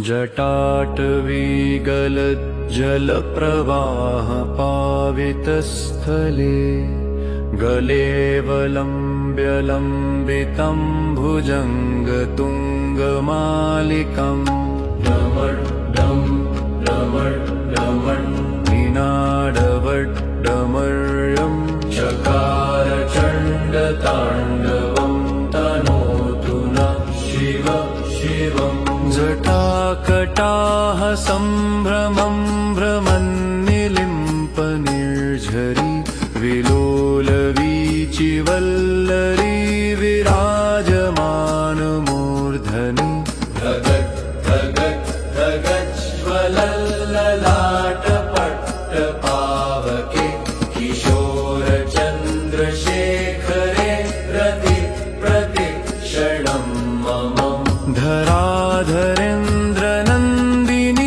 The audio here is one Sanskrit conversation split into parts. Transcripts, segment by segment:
जटाटवीगलज्जलप्रवाह पावितस्थले गलेऽवलम्ब्य भुजङ्गतुङ्गमालिकम् डमड्डमड्डमड्डमड्डमर्यम् चकार चण्डताण्डवम् तनोतु नः शिव शिवम् जटाकटाः सम्भ्रमं भ्रमन्निलिम्पनिर्झरी विलोलवीचिवल्लरी विराजमानमूर्धनि धगत् धगत् धगज्ज्वलल्ललाटपट्टपावके किशोरचन्द्रशेखरे प्रतिक्षणं मम धराधरेन्द्रनन्दिनी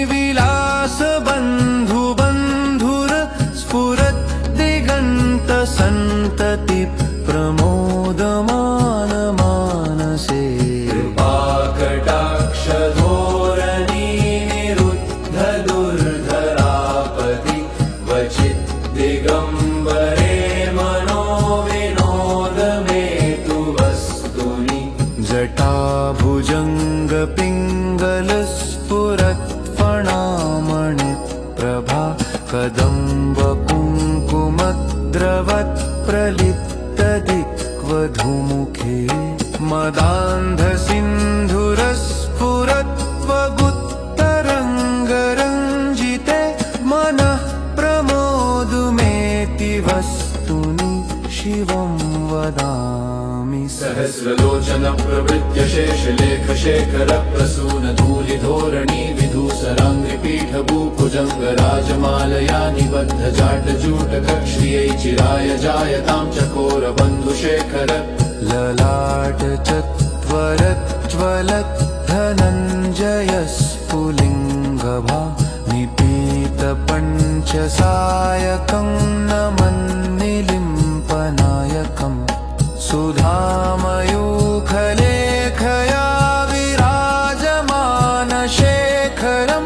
विलासबन्धुबन्धुर स्फुरत् दिगन्तसन्तति प्रमोदमानमानसे कृपाकटाक्षधोरणी निरुद्धदुर्धरापति क्वचित् दिगम्बरे मनो विनोदमेतु वस्तुनि जटाभुजङ्गपिङ्गलस्फुरत्फणामणिप्रभा कदम्बकुङ्कुमद्रवत्प्रलिप्तदिक्वधुमुखे मदान्धसिन्धुरस्फुरत्वगुत्तरङ्गरञ्जिते मनः प्रमोदुमेति वस्तुनि शिवं वदामि सहस्रलोचन प्रवृत्य शेषलेखशेखर प्रसून धूलिधोरणी विधूसराङ्गिपीठभूभुजङ्गराजमालया निबद्ध जाटजूटकक्ष्यै चिराय जायतां चकोरबन्धुशेखर ललाट चत्वरज्ज्वलत् धनञ्जयस्फुलिङ्गभा निपीतपञ्चसायकं नमन्निलिम्पनायकम् सुधामयूखलेखया विराजमानशेखरं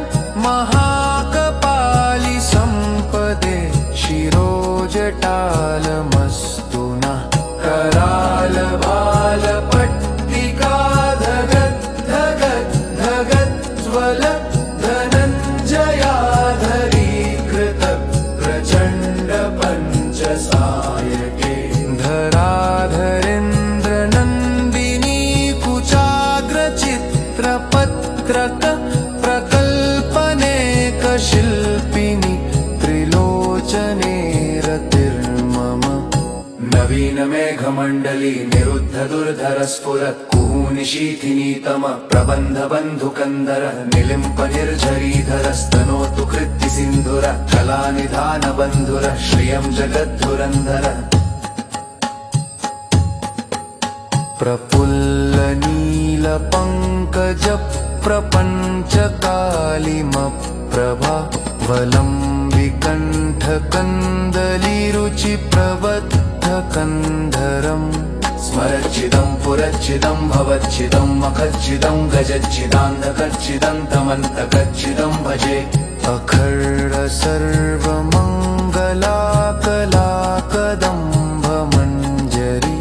महाकपालिसम्पदे शिरोजटालमस्तु नः करालबालपट्टिका धगत् धगत् धगज्ज्वल धनञ्जयाधरीकृत प्रचण्ड पञ्चसायके धराधरेन्द्रनन्दिनी कुचाग्रचित्रपत्रक प्रकल्पनेकशिल्पिनि त्रिलोचने रतिर्मम नवीनमेघमण्डली निरुद्धदुर्धरस्फुरत् कुहूनिशीथिनीतम प्रबन्धबन्धुकन्दर निलिम्पनिर्झरीधरस्तनोतु कृत्तिसिन्धुर कलानिधानबन्धुर श्रियं जगद्धुरन्धर प्रफुल्लनीलपङ्कजप्रपञ्चकालिमप्रभा वलम्बिकण्ठकन्दलीरुचिप्रबद्धकन्धरम् स्मरच्चिदं पुरच्चिदं भवच्चिदं मखच्चिदं गजच्चिदान्धकच्चिदं तमन्तकच्चिदं भजे अखण्डसर्वमङ्गलाकलाकदम्भमञ्जरी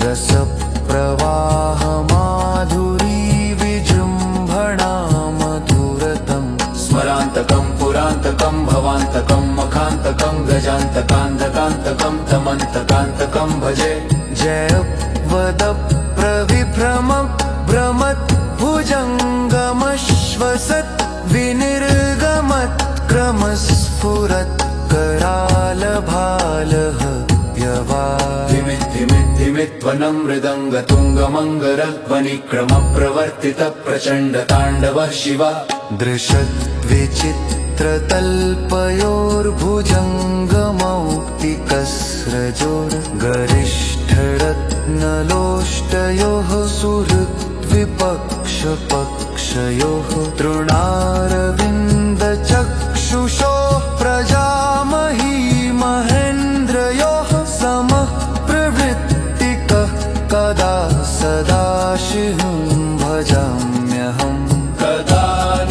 रसप्रवाहमाधुरी विजृम्भणा मधुरतम् स्मरान्तकं पुरान्तकं भवान्तकं मखान्तकं गजान्तकान्धकान्तकं तमन्तकान्तकं भजे जयवदप्रविभ्रम भ्रमत् भुजङ्गमश्वसत् विनिर्गमत् क्रमस्फुरत् करालभालः धिमिद्धिमिद्धिमिद्वनं मृदङ्गतुङ्गमङ्गरध्वनिक्रमप्रवर्तित प्रचण्डताण्डवः शिवा दृशद्विचित्रतल्पयोर्भुजङ्गमौक्तिकस्रजोर्गरिष्ठरत्नलोष्टयोः सुहृद्विपक्षपक्षयोः तृणारविन्दचक्षुषोः प्रजामही महेन्द्रयोः समः प्रवृत्तिकः कदा सदा शिवं भजाम्यहम् कदा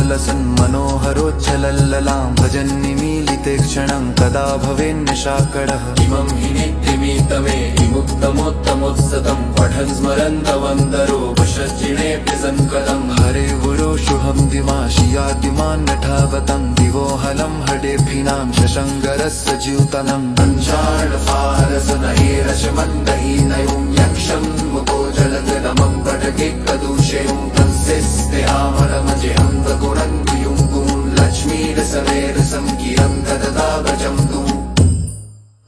लसन् मनोहरोज्ज्वलल्ललां भजन् निमीलिते क्षणं कदा भवेन्निशाकरः इमं हि नित्यमीतमे विमुक्तमोत्तमोत्सतं पठन् स्मरन्तवन्दरो वशज्जिनेऽपि सङ्कटं हरे गुरो शुभं दिमाशियादिमान्नठावतं दिवोहलं हडेभिनां शशङ्करस्य ज्यूतनं पञ्चाण्डफारसनहेरशम